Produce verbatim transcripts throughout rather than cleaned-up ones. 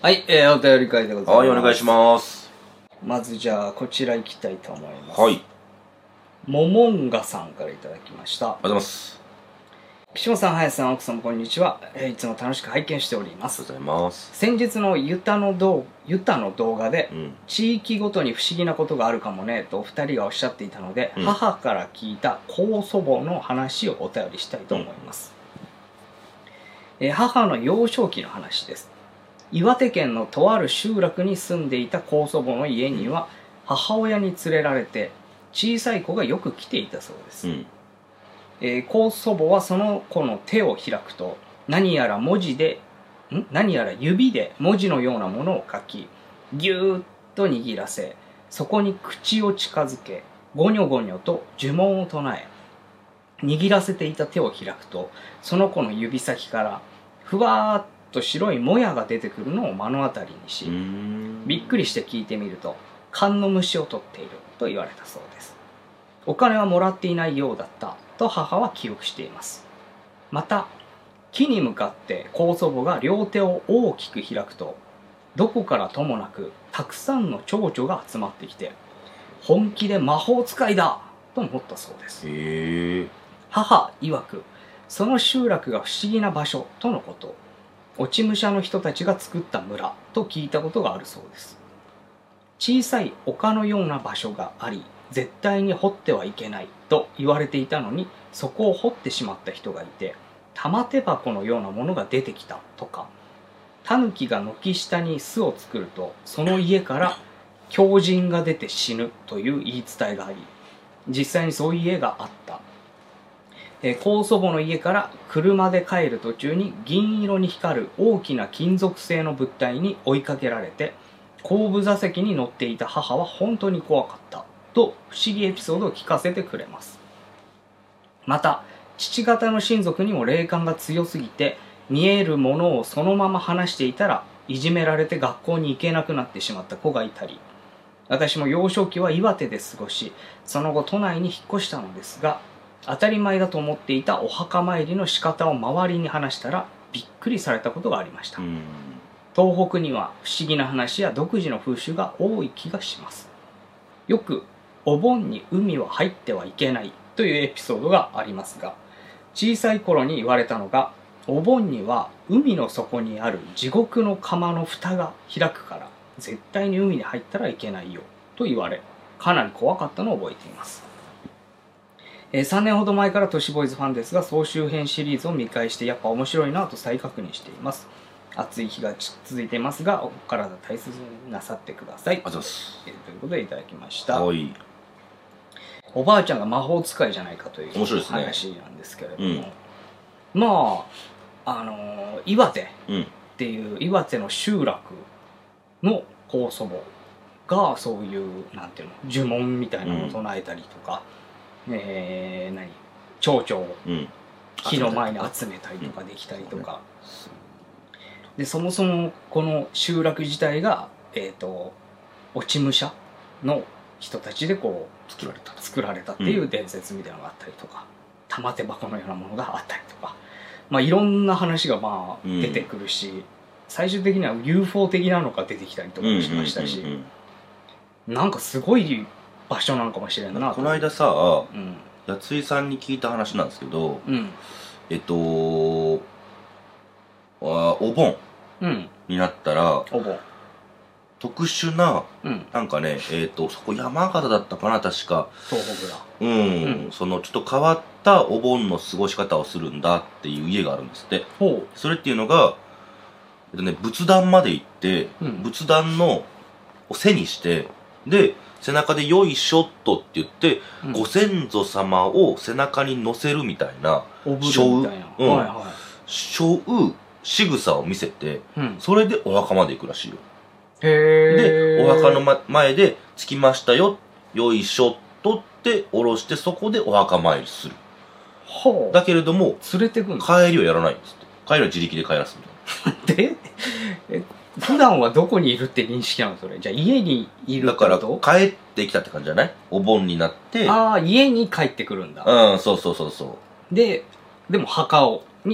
はい、えー、お便り会でございます。 はい、お願いします。 まずじゃあ、こちら行きたいと思います。 はい。 ももんがさんからいただきました。 ありがとうございます。 岸本さん、林さん、奥さん、こんにちは。えー、いつも楽しく拝見しております。 ありがとうございます。 先日のユタの動ユタの動画で、 うん、 地域ごとに不思議なことがあるかもねとお二人がおっしゃっていたので、うん、母から聞いた高祖母の話をお便りしたいと思います。うん、えー、母の幼少期の話です。岩手県のとある集落に住んでいた高祖母の家には母親に連れられて小さい子がよく来ていたそうです。うん、えー、高祖母はその子の手を開くと何やら文字でん何やら指で文字のようなものを書きぎゅーっと握らせそこに口を近づけゴニョゴニョと呪文を唱え握らせていた手を開くとその子の指先からふわーっと白いもやが出てくるのを目の当たりにしびっくりして聞いてみると勘の虫を取っていると言われたそうです。お金はもらっていないようだったと母は記憶しています。また木に向かって高祖母が両手を大きく開くとどこからともなくたくさんの蝶々が集まってきて本気で魔法使いだと思ったそうです。 へー。 母曰くその集落が不思議な場所とのこと。落ち武者の人たちが作った村と聞いたことがあるそうです。小さい丘のような場所があり絶対に掘ってはいけないと言われていたのにそこを掘ってしまった人がいて玉手箱のようなものが出てきたとかタヌキが軒下に巣を作るとその家から狂人が出て死ぬという言い伝えがあり実際にそういう家があった。え高祖母の家から車で帰る途中に銀色に光る大きな金属製の物体に追いかけられて後部座席に乗っていた母は本当に怖かったと不思議エピソードを聞かせてくれます。また父方の親族にも霊感が強すぎて見えるものをそのまま話していたらいじめられて学校に行けなくなってしまった子がいたり私も幼少期は岩手で過ごしその後都内に引っ越したのですが当たり前だと思っていたお墓参りの仕方を周りに話したらびっくりされたことがありました。東北には不思議な話や独自の風習が多い気がします。よくお盆に海は入ってはいけないというエピソードがありますが小さい頃に言われたのがお盆には海の底にある地獄の釜の蓋が開くから絶対に海に入ったらいけないよと言われかなり怖かったのを覚えています。さんねんほど前から都市ボーイズファンですが総集編シリーズを見返してやっぱ面白いなと再確認しています。暑い日が続いていますがお体大切になさってください。 ありがとうございます。 ということでいただきました。 はい。 おばあちゃんが魔法使いじゃないかという話なんですけれども、ねうん、まああのー、岩手っていう岩手の集落の高祖母がそういうなんていうの呪文みたいなのを唱えたりとか、うんえー、何蝶々を木の前に集めたりとかできたりとか、うん、でそもそもこの集落自体が、えーと、落ち武者の人たちでこう作られた作られたっていう伝説みたいなのがあったりとか、うん、玉手箱のようなものがあったりとか、まあ、いろんな話がまあ出てくるし、うん、最終的には ユーフォー 的なのが出てきたりとかもしましたし、なんかすごい場所なのかもしれんな。 この間さ、うん、やついさんに聞いた話なんですけど、うん、えっとあお盆になったら、うん、お盆特殊な、うん、なんかね、えっ、ー、と、そこ山形だったかな、確か。 東北だ。 うん、うん、その、ちょっと変わったお盆の過ごし方をするんだっていう家があるんですって。ほう。それっていうのが、えっとね、仏壇まで行って、うん、仏壇の、を背にして、で、背中でよいしょっとって言って、うん、ご先祖様を背中に乗せるみたいな、 しょう、うん、はいはい。しょう仕草を見せて、うん、それでお墓まで行くらしいよ。で、お墓の、ま、前で着きましたよ、よいしょっとって下ろしてそこでお墓参りする。はあ、だけれども、 連れてくん帰りはやらないんですって。帰りは自力で帰らすみたいな。で、え、普段はどこにいるって認識なのそれ。じゃあ家にいるってこと？ だから帰ってきたって感じじゃない？お盆になって。 ああ、家に帰ってくるんだ。 うん、そうそうそうそう。で、でも墓を、に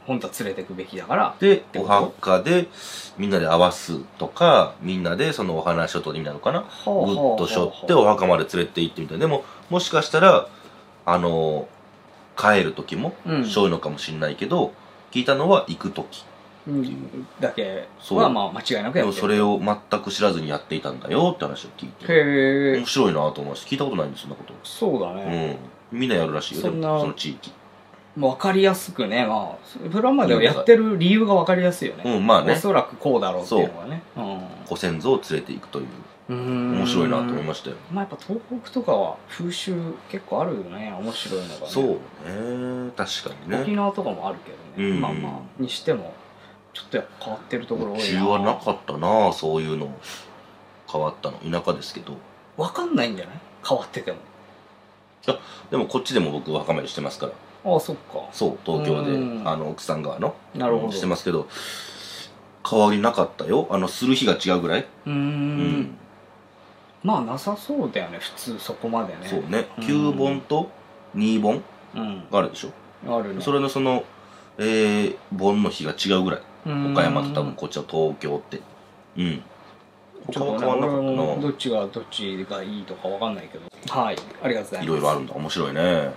本当は連れてくべきだからでお墓でみんなで合わすとか、みんなでそのお花書とになるかな、ぐっとしょってお墓まで連れて行ってみたいな。でももしかしたらあの帰る時もしょうのかもしれないけど、うん、聞いたのは行く時っていうだけはまあ間違いなくやってる。 それを全く知らずにやっていたんだよって話を聞いて、 へえ、 面白いなと思いました。聞いたことないんです、そんなこと。 そうだね、 うん、みんなやるらしいよ。 そんなその地域分かりやすくね、まあプラマではやってる理由が分かりやすいよね。 うん、まあね、 おそらくこうだろうっていうのがね、うん、 ご先祖を連れていくという、う面白いなと思いましたよ。 まあやっぱ東北とかは風習結構あるよね、面白いのがね。 そうね、確かにね。 沖縄とかもあるけどね、うん、まあまあにしてもちょっとやっぱ変わってるところ多いな。 うちはなかったな、そういうの変わったの。田舎ですけど分かんないんじゃない、変わってても。 いやでもこっちでも僕お墓参りしてますから。 ああ、そっか。 そう東京であの奥さん側のなるほどしてますけど、変わりなかったよ。あのする日が違うぐらい。 うん、うんまあなさそうだよね普通、そこまでね。 そうね、きゅうぼんとにぼんがあるでしょ、 うん、あるね。 それのそのえー、盆の日が違うぐらい。岡山と多分こっちは東京ってうん。 他は変わんなかったな。どっちがどっちがいいとかわかんないけど、はい、ありがとうございます。 いろいろあるんだ、面白いね。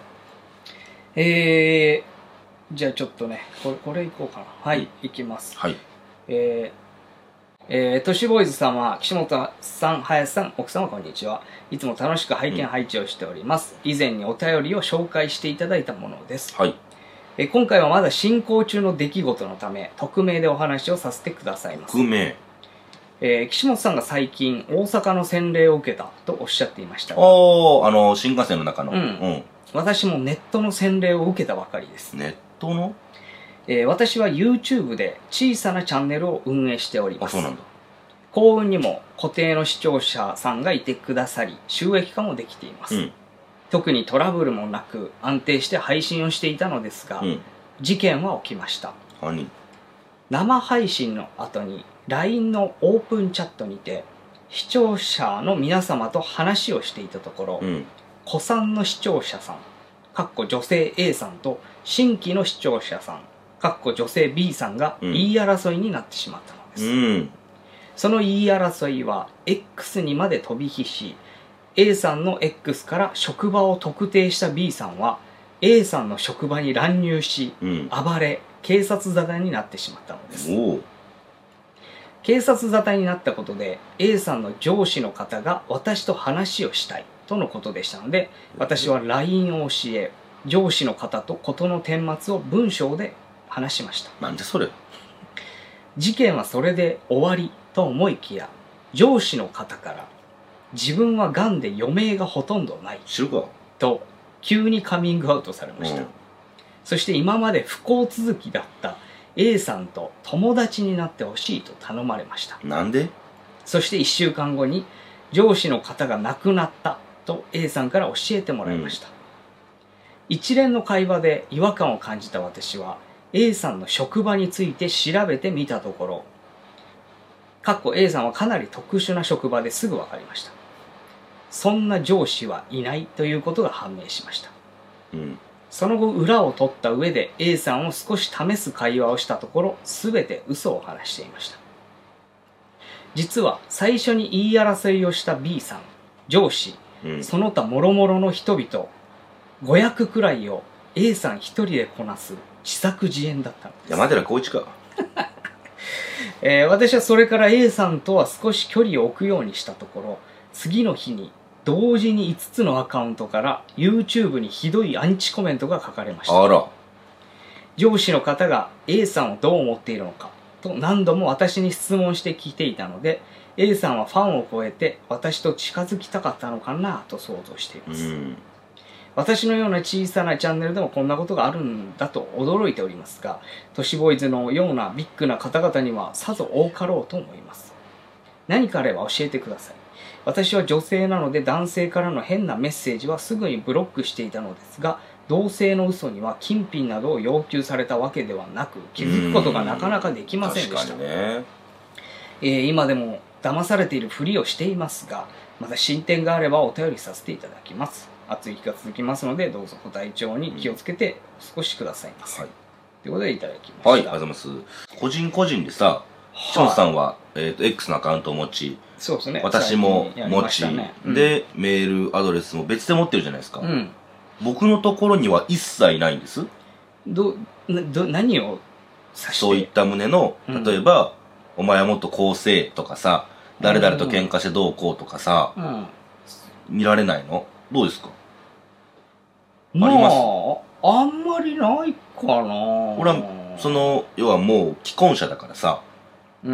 えー、じゃあちょっとね、これ、これいこうかな。はい、いきます。 はい。 えー、えー、都市ボーイズ様、岸本さん、林さん、奥様こんにちは。いつも楽しく拝見配置をしております。うん、以前にお便りを紹介していただいたものです。 はい。 えー、今回はまだ進行中の出来事のため、匿名でお話をさせてくださいます。 匿名。 えー、岸本さんが最近、大阪の洗礼を受けたとおっしゃっていましたが。 おー、あの、新幹線の中の。 うん。うん私もネットの洗礼を受けたばかりです。 ネットの、 えー、私は YouTube で小さなチャンネルを運営しております。 あ、そうなんだ。 幸運にも固定の視聴者さんがいてくださり、収益化もできています。うん、特にトラブルもなく安定して配信をしていたのですが、うん、事件は起きました。 何？ 生配信の後に ライン のオープンチャットにて視聴者の皆様と話をしていたところ、うん古参の視聴者さん、かっこ女性 A さんと新規の視聴者さん、かっこ女性 B さんが言い争いになってしまったのです。うん、その言い争いは X にまで飛び火し、A さんの X から職場を特定した B さんは A さんの職場に乱入し、うん、暴れ、警察沙汰になってしまったのです。警察沙汰になったことで A さんの上司の方が私と話をしたいとのことでしたので、私は ライン を教え、上司の方と事の顛末を文章で話しました。 なんでそれ？ 事件はそれで終わりと思いきや、上司の方から自分は癌で余命がほとんどないと急にカミングアウトされました。うん、そして今まで不幸続きだった A さんと友達になってほしいと頼まれました。 なんで？ そしていっしゅうかんごに上司の方が亡くなったと A さんから教えてもらいました。うん、一連の会話で違和感を感じた私は A さんの職場について調べてみたところ、かっこ A さんはかなり特殊な職場ですぐ分かりました。そんな上司はいないということが判明しました。うん、その後裏を取った上で A さんを少し試す会話をしたところ、全て嘘を話していました。実は最初に言い争いをした B さん、上司、うん、その他諸々の人々ごひゃくくらいを A さん一人でこなす自作自演だったのです。 山寺宏一か、 えー、私はそれから A さんとは少し距離を置くようにしたところ、次の日に同時にいつつのアカウントから YouTube にひどいアンチコメントが書かれました。 あら。 上司の方が A さんをどう思っているのかと何度も私に質問してきていたので、 A さんはファンを超えて私と近づきたかったのかなと想像しています。うん、私のような小さなチャンネルでもこんなことがあるんだと驚いておりますが、都市ボーイズのようなビッグな方々にはさぞ多かろうと思います。何かあれば教えてください。私は女性なので男性からの変なメッセージはすぐにブロックしていたのですが、同性の嘘には金品などを要求されたわけではなく、気づくことがなかなかできませんでした。ねえー、今でも騙されているふりをしていますが、また進展があればお便りさせていただきます。暑い日が続きますので、どうぞご体調に気をつけてお過ごしくださいませ。うんはい、 ということでいただきました。 はい、ありがとうございます。個人個人でさ、ションさんは、えっと、X のアカウントを持ち、 そうですね。 私も持ち、 ねうん、 で、メールアドレスも別で持ってるじゃないですか。 うん、 僕のところには一切ないんです。 ど、ど、何を指してそういった旨の、例えば、うん、お前はもっとこうせえとかさ、誰々と喧嘩してどうこうとかさ、うん、見られないの？どうですか？ まあ、ありますあんまりないかな。 俺は、その、要はもう既婚者だからさ、うん。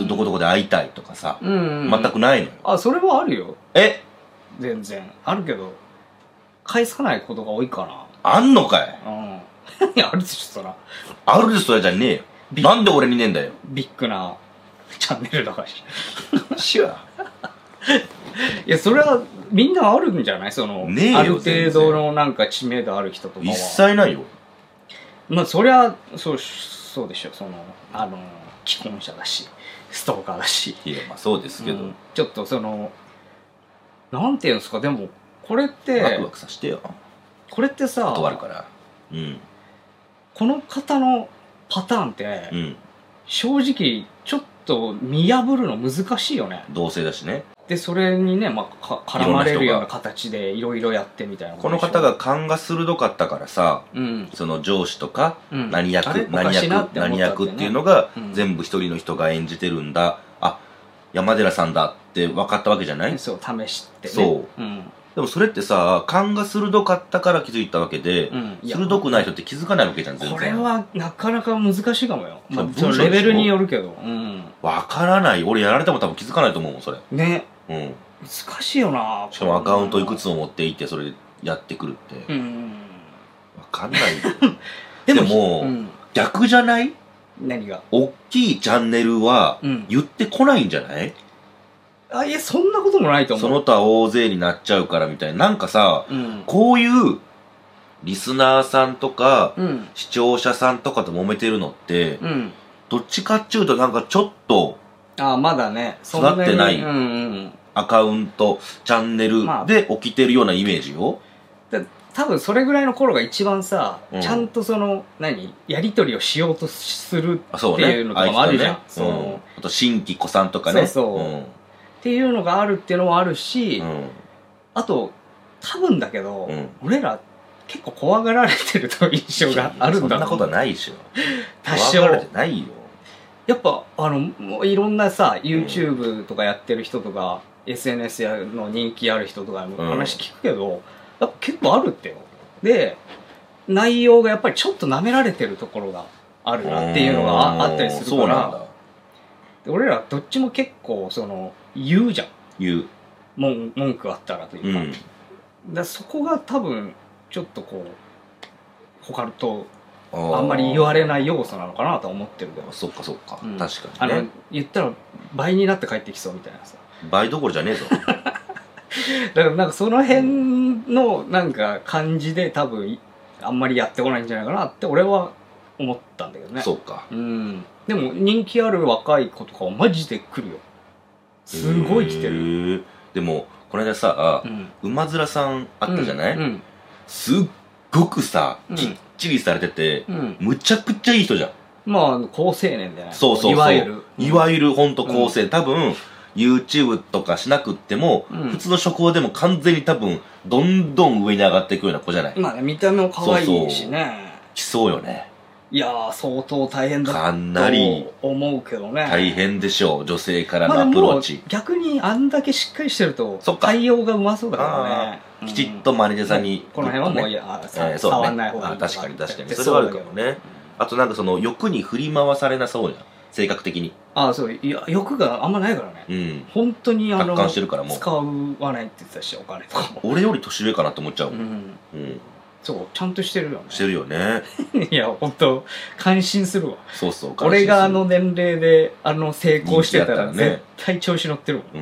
どこどこで会いたいとかさ、うんうん、全くないのよ。 あ、それはあるよ。 え？ 全然。あるけど、返さないことが多いかな。 あんのかい？ うん。いや、あるでしょ、そら。 あるでしょ、それじゃねえよ。なんで俺にねえんだよ。 ビッグなチャンネルだからし。 しわ。 いや、それはみんなあるんじゃないその、 ねえよ、 ある程度のなんか知名度ある人とかは。 一切ないよ。 まあ、そりゃ、そう、そうでしょ、その、あの、既婚者だし、ストーカーだし。 いや、まあそうですけど。うん、 ちょっとその、なんていうんですか、でも、これって、 ワクワクさせてよ。 これってさ、 断るから。うん。 この方のパターンって、うん、正直、ちょっと見破るの難しいよね。 同性だしね。 で、それにね、まあ、か絡まれるような形でいろいろやってみたいなこ。この方が勘が鋭かったからさ、うん、その上司とか、うん、何役、何役、何役っていうのが、うん、全部一人の人が演じてるんだ。あ、山寺さんだって分かったわけじゃない？ そう、試してね。 そう。うん、でもそれってさ、勘が鋭かったから気づいたわけで、うん、鋭くない人って気づかないわけじゃん、全然。 これはなかなか難しいかもよ。まあ、そのレベルによるけど。うん。 分からない。俺やられても多分気づかないと思うもん、それ。 ね。 うん。 難しいよな。 しかもアカウントいくつも持っていて、それやってくるって。うん。分かんない。でも、でもうん、逆じゃない？ 何が？ 大きいチャンネルは言ってこないんじゃない？ うん、あ、いや、そんなこともないと思う。 その他大勢になっちゃうからみたいな。なんかさ、うん、こういうリスナーさんとか、うん、視聴者さんとかと揉めてるのって、うん、どっちかっちゅうとなんかちょっと、 あ、まだね、 育ってないアカウント、チャンネルで起きてるようなイメージよ。 まあ、多分それぐらいの頃が一番さ、うん、ちゃんとその、何やりとりをしようとするっていうのとかもあるじゃん。 そうね。うん、あと、新規子さんとかね。 そうそう。うんっていうのがあるっていうのもあるし、うん、あと多分だけど、うん、俺ら結構怖がられてるという印象があるんだ。 そんなことはないでしょ。 多少怖がられてないよ。 やっぱあのもういろんなさ YouTube とかやってる人とか、うん、エスエヌエス の人気ある人とかの話聞くけど、うん、やっぱ結構あるってよ。で内容がやっぱりちょっと舐められてるところがあるなっていうのがあったりするから。そうなんだ。俺らどっちも結構その言うじゃん。 言う。 文文句あったらというか。うん、だそこが多分ちょっとこう他とあんまり言われない要素なのかなとは思ってるけど。 そっかそっか、うん、確かにね。 あの言ったら倍になって帰ってきそうみたいなさ。 倍どころじゃねえぞ。だからなんかその辺のなんか感じで多分あんまりやってこないんじゃないかなって俺は思ったんだけどね。 そうか。 うん。でも人気ある若い子とかはマジで来るよ。すごい来てる。 でもこの間さ、うん、馬面さんあったじゃない、うんうん、すっごくさ、きっちりされてて、うん、むちゃくちゃいい人じゃん。 まあ好青年じゃない。 そうそうそう。いわゆる、いわゆるほんと好青年、うん、多分 YouTube とかしなくっても、うん、普通の職場でも完全に多分どんどん上に上がっていくような子じゃない。 まあね、見た目も可愛いしね。 来そうよね。 いやー相当大変だかなりと思うけどね。 大変でしょう、女性からのアプローチ。 まあ、逆にあんだけしっかりしてると対応がうまそうだからね、 うん、きちっとマネージャーさんに、 この辺はもういや、 えー、 触んない方がいい、 ね、確かに確かにそれはあるかもね、うん、あとなんかその欲に振り回されなそうじゃん、性格的に。 ああそう、いや欲があんまないからね、うん、本当にあの達観してるからもう使わないって言ってたし、お金とかも俺より年上かなって思っちゃうもん、うんうんそうちゃんとしてるよね。 してるよね。 いや本当感心するわ。 そうそう。 俺があの年齢であの成功してたら絶対調子乗ってるもん。 うん、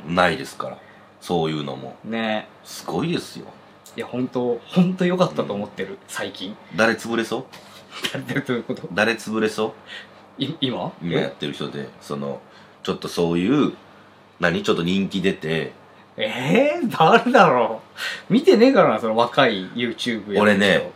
うん、ないですからそういうのもね。すごいですよ。 いや本当本当良かったと思ってる、うん、最近。 誰潰れそう？ 誰どういうこと？ 誰潰れそう？ い今？ 今やってる人でそのちょっとそういう何ちょっと人気出て。 えー、誰だろう見てねえからな、その若い YouTube や俺ね、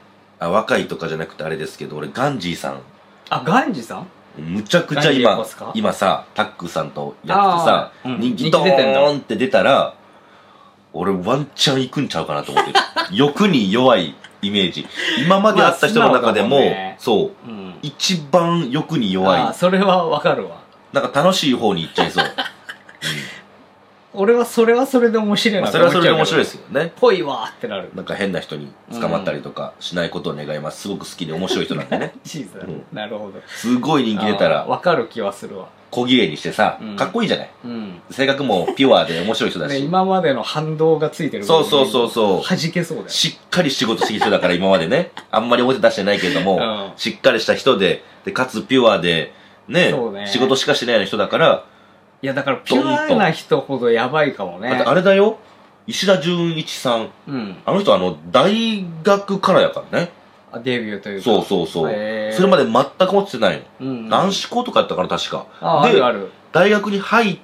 あ、若いとかじゃなくてあれですけど、俺ガンジーさん、 あ、ガンジさんむちゃくちゃ今今さタックさんとやってさ、 うん、 人気ドーンって出たら俺ワンチャン行くんちゃうかなと思ってる欲に弱いイメージ。今まで会った人の中でも、まあね、そう、うん、一番欲に弱い。 あ、それはわかるわ。 なんか楽しい方に行っちゃいそう、うん、 俺はそれはそれで面白いな、 まあ、それはそれで面白いですよね。 ぽいわーってなる。 なんか変な人に捕まったりとかしないことを願います。すごく好きで面白い人なんでねチーズ、うん、なるほど。 すごい人気出たらわかる気はするわ。 小綺麗にしてさ、うん、かっこいいじゃない、うん、性格もピュアで面白い人だし、 ね、今までの反動がついてる。 そうそうそうそう、 弾けそうだよ。 しっかり仕事してきた人だから今までねあんまり表出してないけれども、うん、しっかりした人で、でかつピュアで ね, ね仕事しかしてないような人だから。 いやだからピュアな人ほどやばいかもね。 あれだよ、石田純一さん、うん、あの人あの大学からやからね、 デビューというか。 そうそうそう、それまで全く持ってないの、うんうん、男子校とかやったから確か。 あであるある、 大学に入って、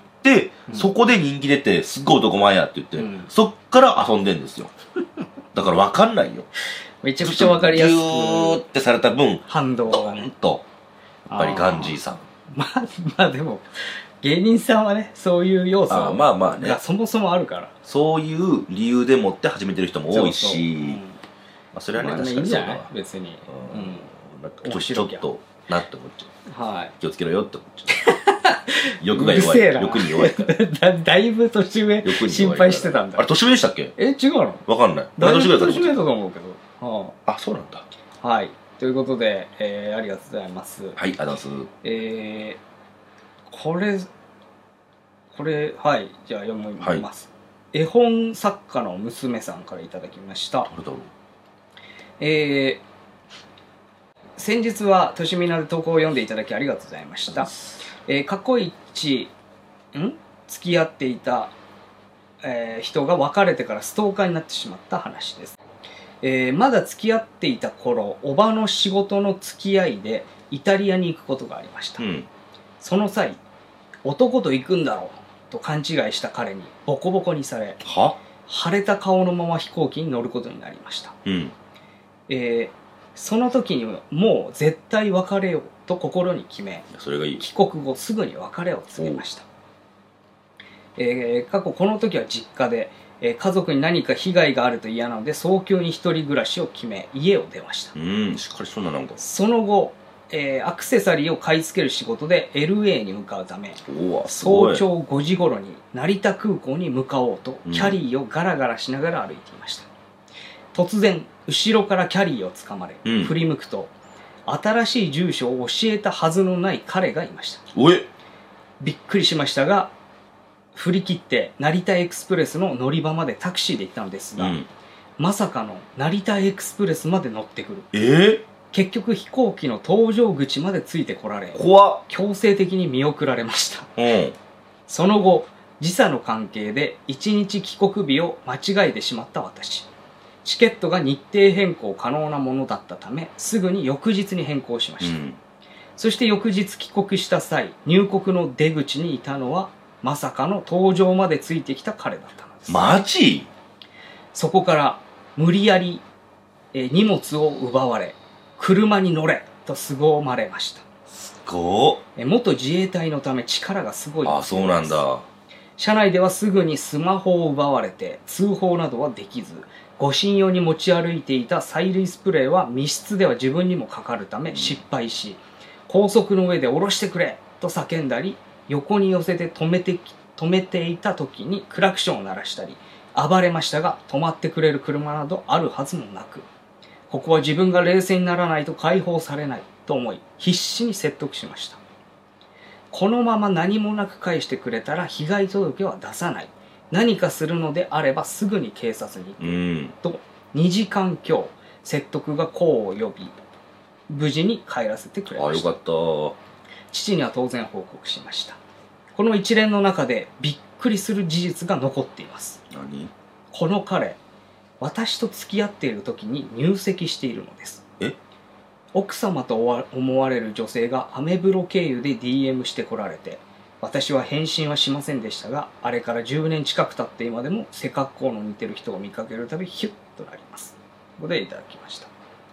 うん、そこで人気出てすっごい男前やって言って、うん、そっから遊んでんですよだから分かんないよめちゃくちゃ分かりやすくギューってされた分反動がね、ドーンとやっぱりガンジーさん。 まあまあでも芸人さんはねそういう要素がまあまあねそもそもあるから、 そういう理由でもって始めてる人も多いし、そうそう、うん、まあそれはね、まあ、ね確かにそうだわ。いいんじゃない別に、うん、うん、面白いちょっとなって思っちゃう、はい、気をつけろよって思っちゃう欲が弱い、欲に弱いからだ, だいぶ年上心配してたんだ。 あれ年上でしたっけ？ え違うの？ わかんない。 だいぶ年上だと思うけど、 はあ、あそうなんだ。 はい、ということで、えー、ありがとうございます。 はい、ありがとうございます。 えー、これこれはいじゃあ読みます、はい、絵本作家の娘さんからいただきました。 どれだろう。 えー、先日はとしみなで投稿を読んでいただきありがとうございました。えー、過去一ん付き合っていた、えー、人が別れてからストーカーになってしまった話です。えー、まだ付き合っていた頃、おばの仕事の付き合いでイタリアに行くことがありました、うん、その際男と行くんだろうと勘違いした彼にボコボコにされ、は腫れた顔のまま飛行機に乗ることになりました、うんえー、その時にもう絶対別れようと心に決め、 それがいい。 帰国後すぐに別れを告げました。えー、過去この時は実家で、えー、家族に何か被害があると嫌なので早急に一人暮らしを決め家を出ました。 うん、しっかりそうななんか。 その後、えー、アクセサリーを買い付ける仕事で エルエー に向かうため、早朝ごじ頃に成田空港に向かおうとキャリーをガラガラしながら歩いていました、うん、突然後ろからキャリーをつかまれ、うん、振り向くと新しい住所を教えたはずのない彼がいました。 おえびっくりしましたが振り切って成田エクスプレスの乗り場までタクシーで行ったのですが、うん、まさかの成田エクスプレスまで乗ってくる。 えー、 結局飛行機の搭乗口までついてこられ、 怖っ、 強制的に見送られました、 うん、 その後時差の関係でいちにち帰国日を間違えてしまった私。チケットが日程変更可能なものだったためすぐに翌日に変更しました、うん、そして翌日帰国した際入国の出口にいたのはまさかの搭乗までついてきた彼だったのです。 マジ？ そこから無理やりえ荷物を奪われ車に乗れと凄まれました。 すごっ。元自衛隊のため力がすごいです。 あ、そうなんだ。 車内ではすぐにスマホを奪われて通報などはできず、護身用に持ち歩いていた催涙スプレーは密室では自分にもかかるため失敗し、高速の上で降ろしてくれと叫んだり、横に寄せて止めて止めていた時にクラクションを鳴らしたり暴れましたが、止まってくれる車などあるはずもなく、ここは自分が冷静にならないと解放されないと思い必死に説得しました。このまま何もなく返してくれたら被害届は出さない、何かするのであればすぐに警察に行く、とにじかん強説得が功を呼び無事に帰らせてくれました。 あ、よかった。 父には当然報告しました。この一連の中でびっくりする事実が残っています。 何？ この彼、私と付き合っている時に入籍しているのです。 え？ 奥様と思われる女性がアメブロ経由で ディーエム してこられて、私は返信はしませんでしたが、あれからじゅうねん近く経って今でも背格好の似てる人を見かけるたびヒュッとなります。ここでいただきました。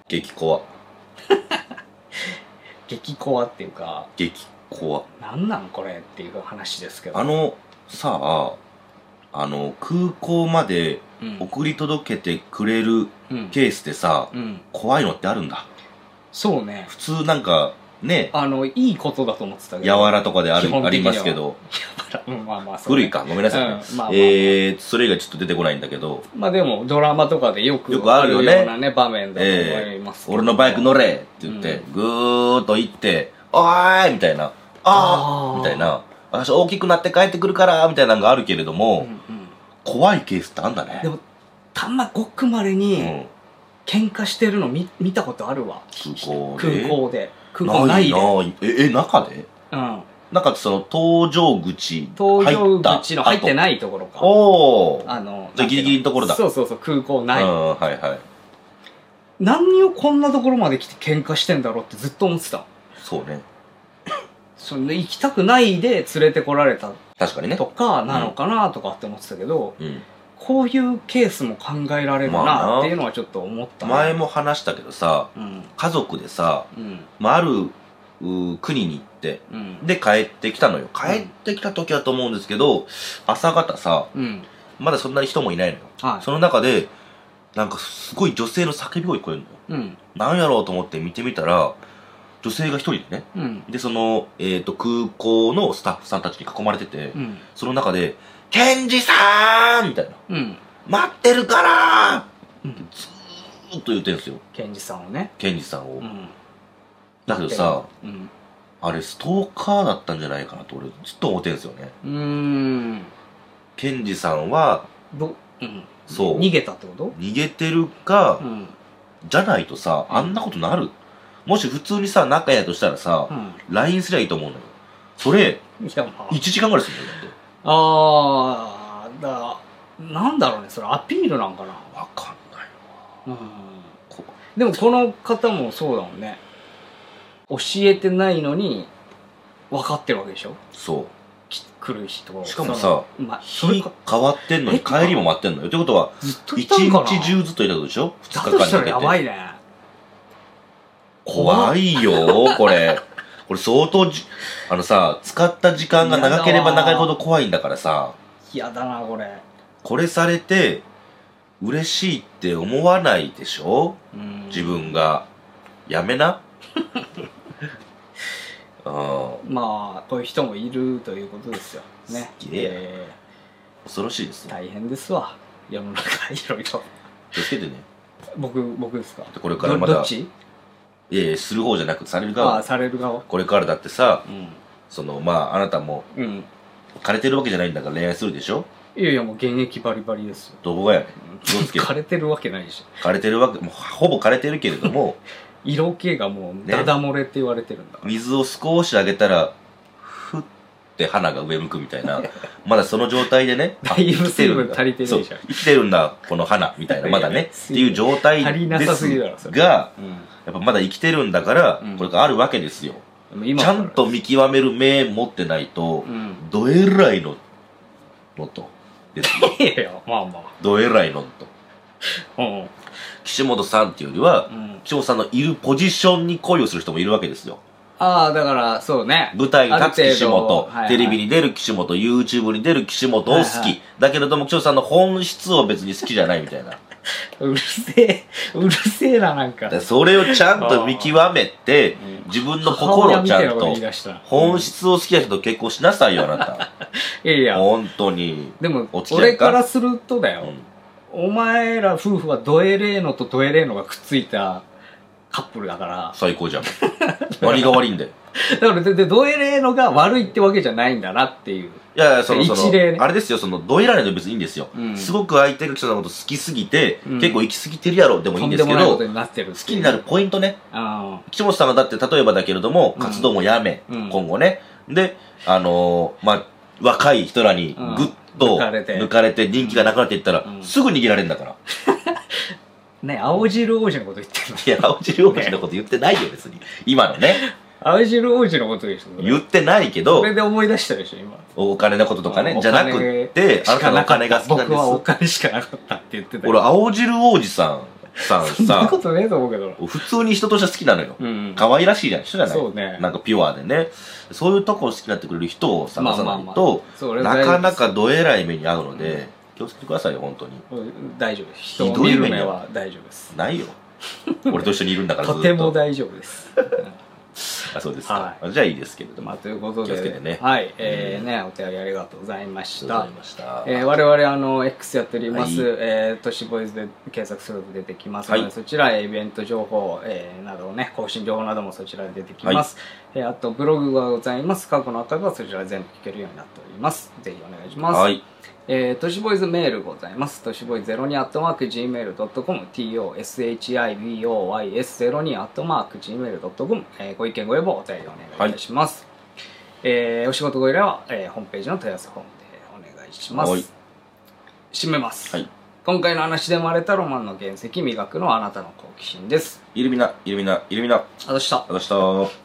激コ激コアっていうか、 ア。激コア。なんなんこれっていう話ですけど。 ア。あの、さあ、あの、空港まで送り届けてくれるケースでさ、うんうん、怖いのってあるんだ。 そうね。 普通なんか、ね。 あの、いいことだと思ってたけど。 やわらとかである、ありますけど。 やわら、うん、まあまあそう、ね。古いか、ごめんなさい、ね。うん、まあまあまあ、えー、それ以外ちょっと出てこないんだけど。 まあでも、ドラマとかでよくよくあるよね。 ようなね、場面だと思いますけど、 えー、俺のバイク乗れって言って、うん、ぐーっと行って、おーいみたいな。あーみたいな。私大きくなって帰ってくるからみたいなのがあるけれども、うんうん、怖いケースってあんだね。 でも、たまごくまれに、うん、喧嘩してるの 見, 見たことあるわ。 空港で。空港で。空港ないで。 ないえ、え、中でうん。 中ってその、搭乗口。 搭乗口の入ってないところか。 おー。 あの、 じゃギリギリのところだ。 そうそうそう、空港ない。 うん、はいはい。 何をこんなところまで来て喧嘩してんだろうってずっと思ってた。 そうね。 その行きたくないで連れてこられた。 確かにね。 とか、なのかなとかって思ってたけど、 うん。 こういうケースも考えられるなっていうのはちょっと思った、 ね、前も話したけどさ、うん、家族でさ、うん、まあ、ある国に行って、うん、で帰ってきたのよ。帰ってきた時だと思うんですけど、朝方さ、うん、まだそんなに人もいないのよ。はい、その中で、なんかすごい女性の叫び声聞こえるのよ。うん、なんやろうと思って見てみたら、女性が一人でね、うん、で、その、えっと、空港のスタッフさんたちに囲まれてて、うん、その中で、ケンジさーんみたいな。うん、待ってるからー、うん、ずーっと言ってるんですよ。 ケンジさんをね。 ケンジさんを。うん、だけどさ、うん、あれストーカーだったんじゃないかなと俺ずっと思ってるんですよね。うーん。ケンジさんは、 ど、うん、 そう。 逃げたってこと？ 逃げてるか、うん、じゃないとさ、あんなことなる？もし普通にさ、仲やとしたらさ、うん、ライン すりゃいいと思うのよ。それ、いや、まあ、いちじかんぐらいするんだよ、だって。 あー、だ、なんだろうね、それアピールなんかな。 わかんないわ。 うん。でもこの方もそうだもんね。教えてないのに、分かってるわけでしょ？ そう。 来る人。 しかもさ、ま、日変わってんのに帰りも待ってんのよ。ってことは、 ずっといたんかな？ 一日中ずっといたことでしょ？ ふつかかんかけて。だとしたらやばいね。 怖いよ、これ。これ相当じ、あのさ、使った時間が長ければ長いほど怖いんだからさ。 嫌だな、これ。 これされて、嬉しいって思わないでしょ？自分が。やめな。 あまあ、こういう人もいるということですよ。ね。 すげえ。えー、恐ろしいですね。 大変ですわ。世の中、いろいろ。 気をつけてね。 僕、僕ですか？ これからまだ。 どっち？ いやいや、する方じゃなくされる側。 ああ、される側。 これからだってさ、うん、その、まあ、あなたも、うん、枯れてるわけじゃないんだから恋愛するでしょ？ いやいや、もう現役バリバリですよ。 どこがやねん。気をつけて。 枯れてるわけないでしょ。 枯れてるわけ、もうほぼ枯れてるけれども、 色気がもう、ダダ漏れって言われてるんだ、ね。 水を少しあげたら、ふって花が上向くみたいな。まだその状態でね。 だいぶ水分足りてるでしょ。 そう。生きてるんだ、この花、みたいな。まだね。っていう状態です。 足りなさすぎだろ、それ。 が、うん、やっぱまだ生きてるんだから、うん、これがあるわけですよ。ちゃんと見極める目持ってないと、うん、どえらいの、のと。ですよ。 いやいや、まあまあ。 どえらいのと。うん。岸本さんっていうよりは、うん、岸本さんのいるポジションに恋をする人もいるわけですよ。 ああ、だから、そうね。 舞台に立つ岸本、はいはい、テレビに出る岸本、YouTube に出る岸本を好き。はいはい、だけれども、岸本さんの本質を別に好きじゃないみたいな。 うるせえ、うるせえな、なんか。 それをちゃんと見極めて、自分の心をちゃんと、本質を好きな人と結婚しなさいよ、あなた。 いやいや。 本当に。 でも、俺からするとだよ。うん、お前ら夫婦はドエレーノとドエレーノがくっついたカップルだから。 最高じゃん。何が悪いんだよ。 だから、で、ドエレーノが悪いってわけじゃないんだなっていう。 いやいや、その、その、ね、あれですよ、その、ドエラレの別にいいんですよ。うん、すごく相手が人のこと好きすぎて、うん、結構行き過ぎてるやろでもいいんですけど、好きになるポイントね。岸本さんがだって例えばだけれども、活動もやめ、うん、今後ね。で、あのー、まあ、若い人らにぐっと抜かれて人気がなくなっていったら、うん、すぐ逃げられるんだから。 ね、青汁王子のこと言ってるの？ いや、青汁王子のこと言ってないよ、別に。今のね。 青汁王子のことでしょ？ 言ってないけど。 それで思い出したでしょ、今。 お金のこととかね。じゃなくて、あなたのお金が好きなんです。 僕はお金しかなかったって言ってた。 俺、青汁王子さん、 さんそんなさ、 ことねえと思うけど。 普通に人として好きなのよ。 うんうん。 可愛らしいじゃん、人じゃない。 そうね。 なんかピュアでね。そういうとこを好きになってくれる人を探さないまあまあまと、 そうなかなかどえらい目に遭うので、気をつけてくださいよ、本当に。 うん大丈夫です。人を見る目は大丈夫です。 ないよ。俺と一緒にいるんだからずっとと。 ても大丈夫です。 あ、そうですか。 はじゃあいいですけれども。 まあ、ということで、 気をつけてねはい、えー、ね、お手紙ありがとうございましたありがとうござい。ました。 えー、我々あの X やっております、 はいえー、都市ボーイズで検索すると出てきますので、 はいそちらへイベント情報、えー、などね、更新情報などもそちらで出てきます、えーあとブログがございます。過去のアーカイブはそちらで全部聞けるようになっております。ぜひお願いします。 はい。 えー、都市ボーイズメールございます。都市ボーイズゼロにアットマーク ジーメールドットコム トシボーイスゼロにアットマーク ジーメールドットコム えー、ご意見ご要望お便りお願いいたします。はい、えー、お仕事ご依頼は、えー、ホームページの問い合わせフォームでお願いします。 はい締めます、 はい。 今回の話で生まれたロマンの原石磨くのはあなたの好奇心です。 イルミナ、イルミナ、イルミナ。 ありがとうございました。 ありがとうございました。